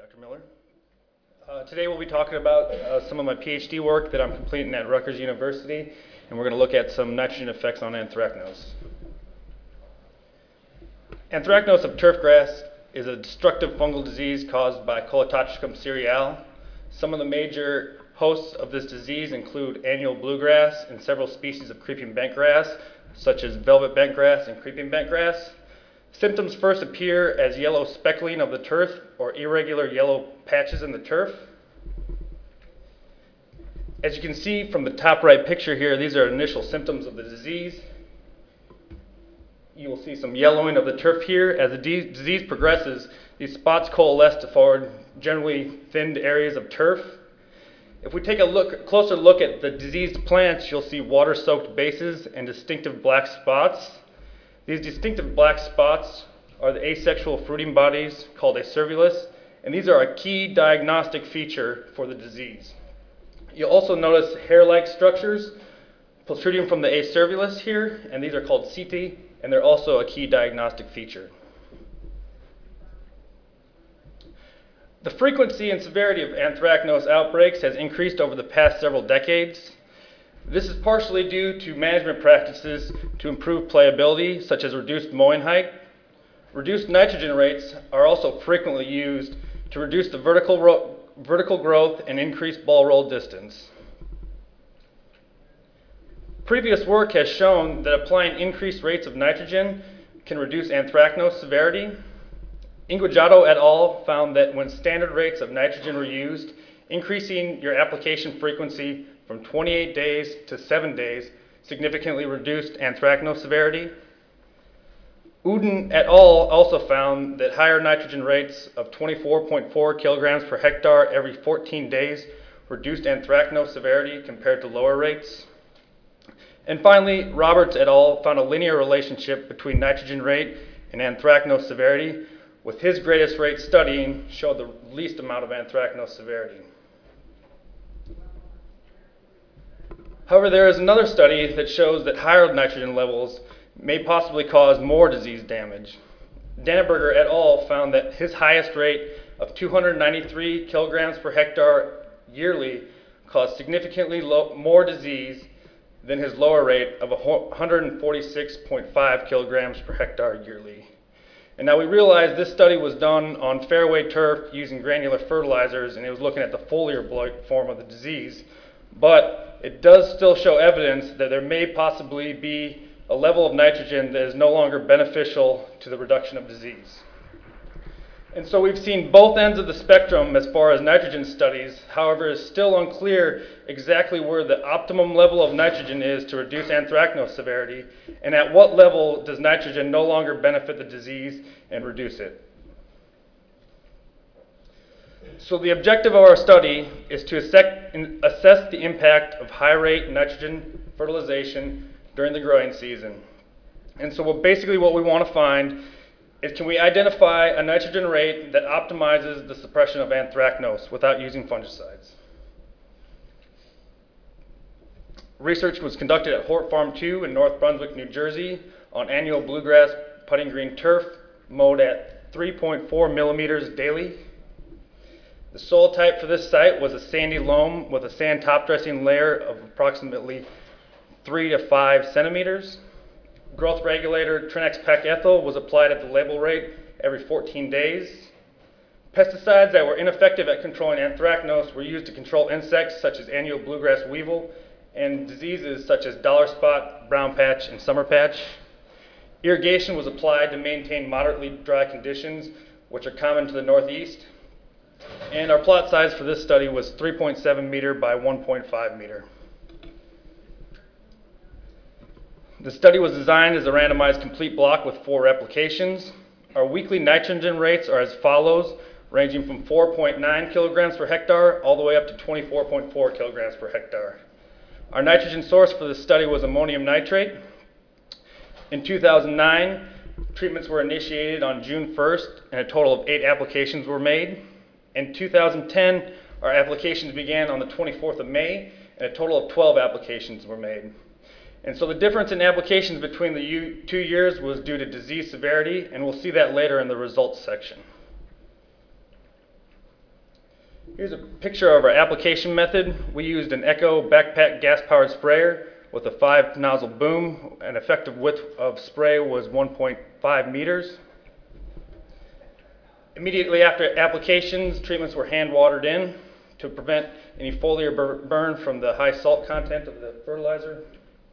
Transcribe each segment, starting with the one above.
Dr. Miller. Today we'll be talking about some of my PhD work that I'm completing at Rutgers University, and we're going to look at some nitrogen effects on anthracnose. Anthracnose of turfgrass is a destructive fungal disease caused by Colototricum cereale. Some of the major hosts of this disease include annual bluegrass and several species of creeping bentgrass, such as velvet bentgrass and creeping bentgrass. Symptoms first appear as yellow speckling of the turf or irregular yellow patches in the turf. As you can see from the top right picture here, these are initial symptoms of the disease. You will see some yellowing of the turf here. As the disease progresses, these spots coalesce to form generally thinned areas of turf. If we take a closer look at the diseased plants, you'll see water-soaked bases and distinctive black spots. These distinctive black spots are the asexual fruiting bodies called acervulus, and these are a key diagnostic feature for the disease. You'll also notice hair-like structures protruding from the acervulus here, and these are called setae, and they're also a key diagnostic feature. The frequency and severity of anthracnose outbreaks has increased over the past several decades. This is partially due to management practices to improve playability, such as reduced mowing height. Reduced nitrogen rates are also frequently used to reduce the vertical growth and increase ball roll distance. Previous work has shown that applying increased rates of nitrogen can reduce anthracnose severity. Inguajato et al. Found that when standard rates of nitrogen were used, increasing your application frequency from 28 days to 7 days significantly reduced anthracnose severity. Uden et al. Also found that higher nitrogen rates of 24.4 kilograms per hectare every 14 days reduced anthracnose severity compared to lower rates. And finally, Roberts et al. Found a linear relationship between nitrogen rate and anthracnose severity, with his greatest rate studying showed the least amount of anthracnose severity. However, there is another study that shows that higher nitrogen levels may possibly cause more disease damage. Danneberger et al. Found that his highest rate of 293 kilograms per hectare yearly caused significantly more disease than his lower rate of 146.5 kilograms per hectare yearly. And now we realize this study was done on fairway turf using granular fertilizers, and it was looking at the foliar blight form of the disease. But it does still show evidence that there may possibly be a level of nitrogen that is no longer beneficial to the reduction of disease. And so we've seen both ends of the spectrum as far as nitrogen studies. However, it's still unclear exactly where the optimum level of nitrogen is to reduce anthracnose severity, and at what level does nitrogen no longer benefit the disease and reduce it. So the objective of our study is to assess the impact of high-rate nitrogen fertilization during the growing season. And so basically what we want to find is, can we identify a nitrogen rate that optimizes the suppression of anthracnose without using fungicides? Research was conducted at Hort Farm 2 in North Brunswick, New Jersey on annual bluegrass putting green turf mowed at 3.4 millimeters daily. The soil type for this site was a sandy loam with a sand top dressing layer of approximately 3 to 5 centimeters. Growth regulator Trinex Pec Ethyl was applied at the label rate every 14 days. Pesticides that were ineffective at controlling anthracnose were used to control insects such as annual bluegrass weevil and diseases such as dollar spot, brown patch, and summer patch. Irrigation was applied to maintain moderately dry conditions, which are common to the northeast. And our plot size for this study was 3.7 meter by 1.5 meter. The study was designed as a randomized complete block with 4 applications. Our weekly nitrogen rates are as follows, ranging from 4.9 kilograms per hectare all the way up to 24.4 kilograms per hectare. Our nitrogen source for this study was ammonium nitrate. In 2009, treatments were initiated on June 1st, and a total of 8 applications were made. In 2010, our applications began on the 24th of May, and a total of 12 applications were made. And so the difference in applications between the 2 years was due to disease severity, and we'll see that later in the results section. Here's a picture of our application method. We used an Echo backpack gas-powered sprayer with a 5-nozzle boom. An effective width of spray was 1.5 meters. Immediately after applications, treatments were hand watered in to prevent any foliar burn from the high salt content of the fertilizer.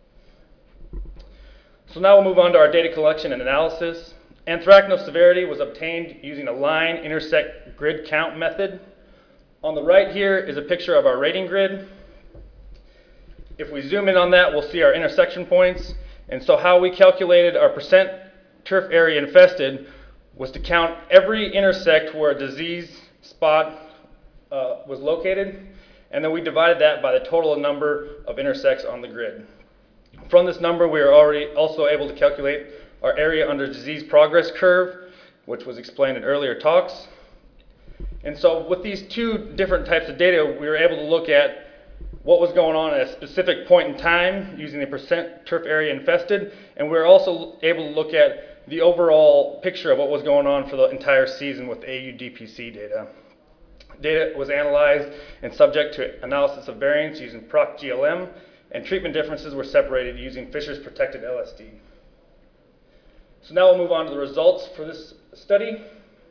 So now we'll move on to our data collection and analysis. Anthracnose severity was obtained using a line intersect grid count method. On the right here is a picture of our rating grid. If we zoom in on that, we'll see our intersection points. And so how we calculated our percent turf area infested was to count every intersect where a disease spot was located, and then we divided that by the total number of intersects on the grid. From this number, we are also able to calculate our area under disease progress curve, which was explained in earlier talks. And so with these two different types of data, we were able to look at what was going on at a specific point in time using the percent turf area infested, and we were also able to look at the overall picture of what was going on for the entire season with AUDPC data. Data was analyzed and subject to analysis of variance using PROC-GLM, and treatment differences were separated using Fisher's protected LSD. So now we'll move on to the results for this study.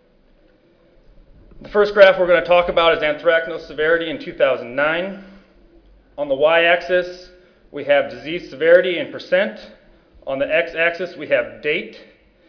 The first graph we're going to talk about is anthracnose severity in 2009. On the y-axis, we have disease severity in percent. On the x-axis, we have date.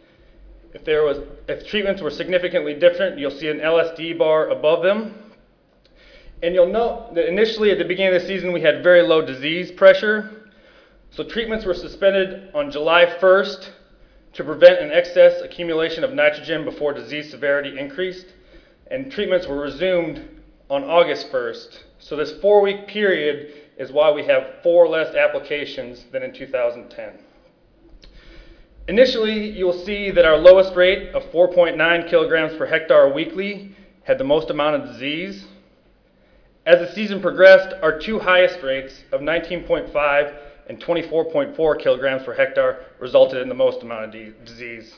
If treatments were significantly different, you'll see an LSD bar above them. And you'll note that initially at the beginning of the season, we had very low disease pressure. So treatments were suspended on July 1st to prevent an excess accumulation of nitrogen before disease severity increased. And treatments were resumed on August 1st. So this 4-week period is why we have 4 less applications than in 2010. Initially, you'll see that our lowest rate of 4.9 kilograms per hectare weekly had the most amount of disease. As the season progressed, our two highest rates of 19.5 and 24.4 kilograms per hectare resulted in the most amount of disease.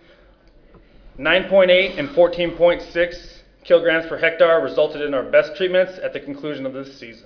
9.8 and 14.6 kilograms per hectare resulted in our best treatments at the conclusion of this season.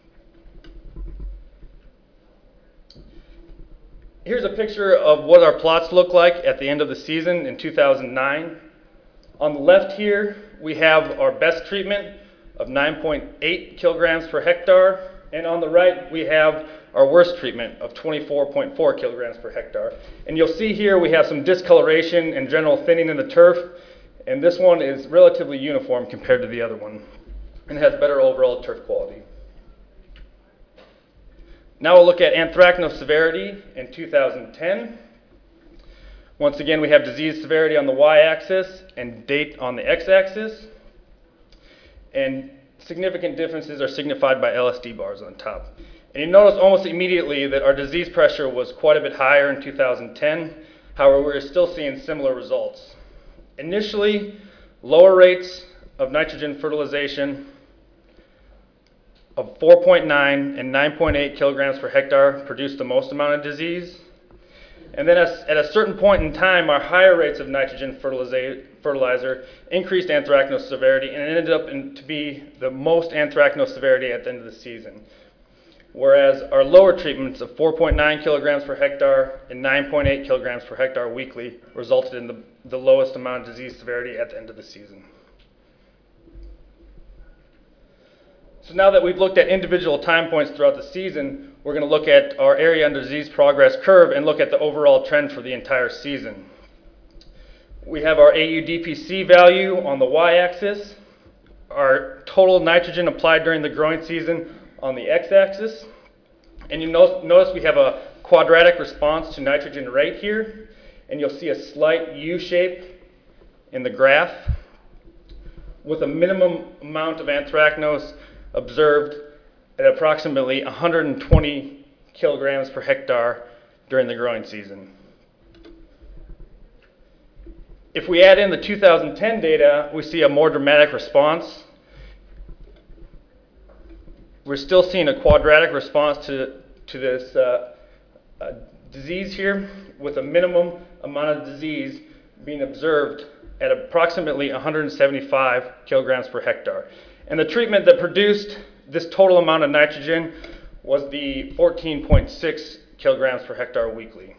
Here's a picture of what our plots look like at the end of the season in 2009. On the left here, we have our best treatment of 9.8 kilograms per hectare, and on the right, we have our worst treatment of 24.4 kilograms per hectare. And you'll see here we have some discoloration and general thinning in the turf, and this one is relatively uniform compared to the other one and has better overall turf quality. Now we'll look at anthracnose severity in 2010. Once again, we have disease severity on the y-axis and date on the x-axis. And significant differences are signified by LSD bars on top. And you notice almost immediately that our disease pressure was quite a bit higher in 2010. However, we're still seeing similar results. Initially, lower rates of nitrogen fertilization of 4.9 and 9.8 kilograms per hectare produced the most amount of disease. And then at a certain point in time, our higher rates of nitrogen fertilizer increased anthracnose severity, and it ended up to be the most anthracnose severity at the end of the season. Whereas our lower treatments of 4.9 kilograms per hectare and 9.8 kilograms per hectare weekly resulted in the lowest amount of disease severity at the end of the season. So now that we've looked at individual time points throughout the season, we're going to look at our area under disease progress curve and look at the overall trend for the entire season. We have our AUDPC value on the y-axis, our total nitrogen applied during the growing season on the x-axis, and you notice we have a quadratic response to nitrogen rate here, and you'll see a slight U shape in the graph with a minimum amount of anthracnose observed at approximately 120 kilograms per hectare during the growing season. If we add in the 2010 data, we see a more dramatic response. We're still seeing a quadratic response to this disease here, with a minimum amount of disease being observed at approximately 175 kilograms per hectare. And the treatment that produced this total amount of nitrogen was the 14.6 kilograms per hectare weekly.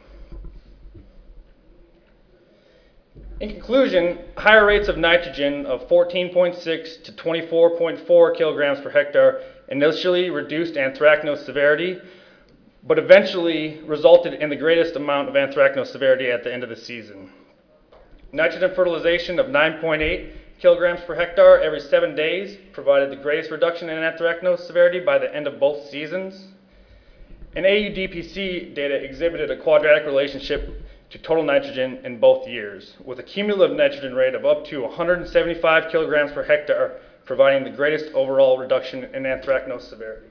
In conclusion, higher rates of nitrogen of 14.6 to 24.4 kilograms per hectare initially reduced anthracnose severity, but eventually resulted in the greatest amount of anthracnose severity at the end of the season. Nitrogen fertilization of 9.8 kilograms per hectare every 7 days provided the greatest reduction in anthracnose severity by the end of both seasons. And AUDPC data exhibited a quadratic relationship to total nitrogen in both years, with a cumulative nitrogen rate of up to 175 kilograms per hectare, providing the greatest overall reduction in anthracnose severity.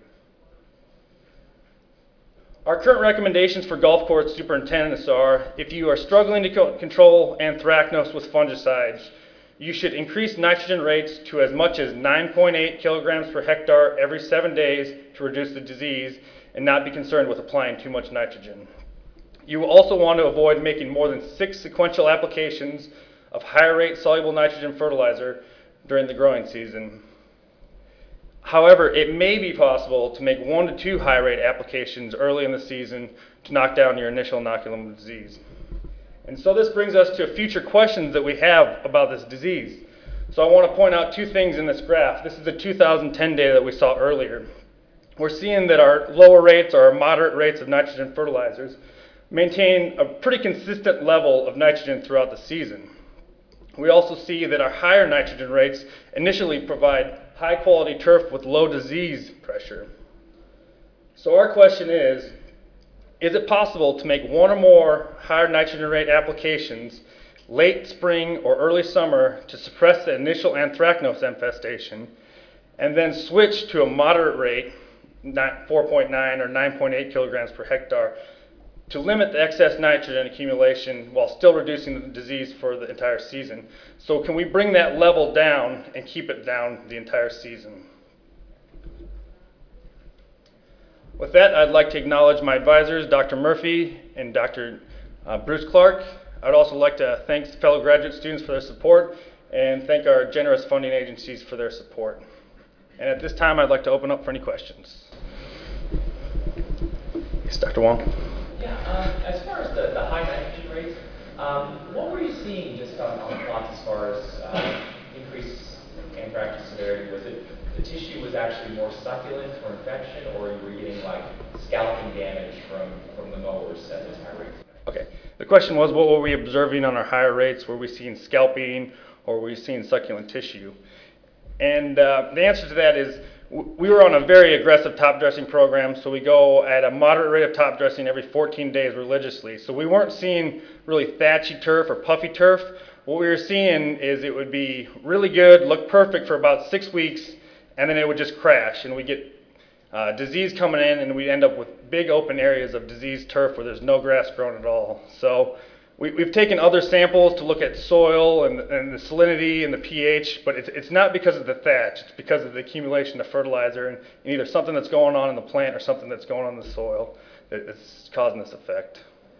Our current recommendations for golf course superintendents are, if you are struggling to control anthracnose with fungicides, you should increase nitrogen rates to as much as 9.8 kilograms per hectare every 7 days to reduce the disease and not be concerned with applying too much nitrogen. You will also want to avoid making more than 6 sequential applications of higher rate soluble nitrogen fertilizer during the growing season. However, it may be possible to make 1 to 2 high rate applications early in the season to knock down your initial inoculum of disease. And so this brings us to future questions that we have about this disease. So I want to point out 2 things in this graph. This is the 2010 data that we saw earlier. We're seeing that our lower rates or our moderate rates of nitrogen fertilizers maintain a pretty consistent level of nitrogen throughout the season. We also see that our higher nitrogen rates initially provide high quality turf with low disease pressure. So our question is it possible to make 1 or more higher nitrogen rate applications late spring or early summer to suppress the initial anthracnose infestation and then switch to a moderate rate, not 4.9 or 9.8 kilograms per hectare, to limit the excess nitrogen accumulation while still reducing the disease for the entire season? So can we bring that level down and keep it down the entire season? With that, I'd like to acknowledge my advisors, Dr. Murphy and Dr. Bruce Clark. I'd also like to thank fellow graduate students for their support and thank our generous funding agencies for their support. And at this time, I'd like to open up for any questions. Yes, Dr. Wong. Yeah, as far as the high nitrogen rates, what were you seeing just on plots as far as increased anthracnose severity? Was it the tissue was actually more succulent for infection, or you were getting like scalping damage from the mowers at those high rates? Okay, the question was, what were we observing on our higher rates? Were we seeing scalping or were we seeing succulent tissue? And the answer to that is, we were on a very aggressive top dressing program, so we go at a moderate rate of top dressing every 14 days religiously. So we weren't seeing really thatchy turf or puffy turf. What we were seeing is it would be really good, look perfect for about 6 weeks, and then it would just crash, and we get disease coming in, and we end up with big open areas of diseased turf where there's no grass growing at all. So we've taken other samples to look at soil and the salinity and the pH, but it's not because of the thatch. It's because of the accumulation of fertilizer and either something that's going on in the plant or something that's going on in the soil that's causing this effect.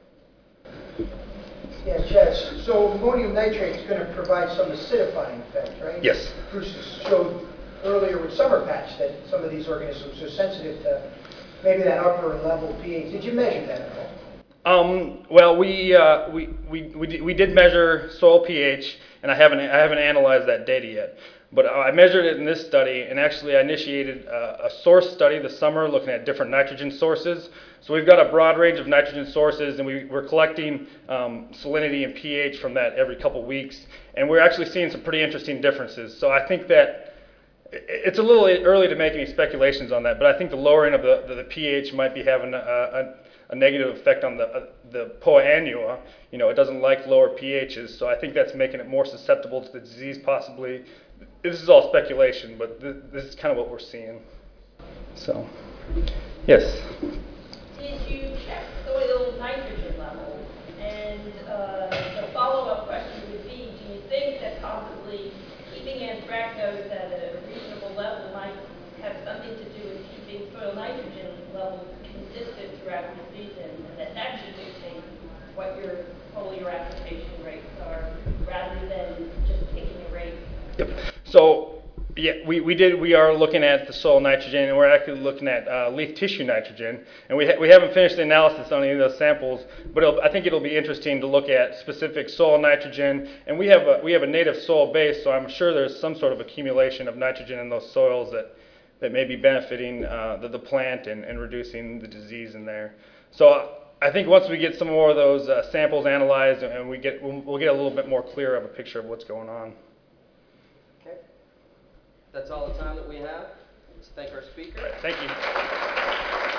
Yeah, Chaz, so ammonium nitrate is going to provide some acidifying effect, right? Yes. Bruce showed earlier with summer patch that some of these organisms are sensitive to maybe that upper level pH. Did you measure that at all? Well, we did measure soil pH, and I haven't analyzed that data yet. But I measured it in this study, and actually I initiated a source study this summer looking at different nitrogen sources. So we've got a broad range of nitrogen sources, and we're collecting salinity and pH from that every couple weeks, and we're actually seeing some pretty interesting differences. So I think that it's a little early to make any speculations on that, but I think the lowering of the pH might be having a negative effect on the Poa annua. You know, it doesn't like lower pHs, so I think that's making it more susceptible to the disease possibly. This is all speculation, but this is kind of what we're seeing. So, yes? Did you check soil nitrogen levels? And the follow-up question would be, do you think that possibly keeping anthracnose at a reasonable level might have something to do with keeping soil nitrogen levels consistent throughout the season, and that should dictate what your foliar application rates are, rather than just taking a rate? Yep. So Yeah, we are looking at the soil nitrogen, and we're actually looking at leaf tissue nitrogen. And we haven't finished the analysis on any of those samples, but I think it'll be interesting to look at specific soil nitrogen. And we have a native soil base, so I'm sure there's some sort of accumulation of nitrogen in those soils that may be benefiting the plant and reducing the disease in there. So I think once we get some more of those samples analyzed, and we'll get a little bit more clear of a picture of what's going on. Okay. That's all the time that we have. Let's thank our speaker. All right, thank you.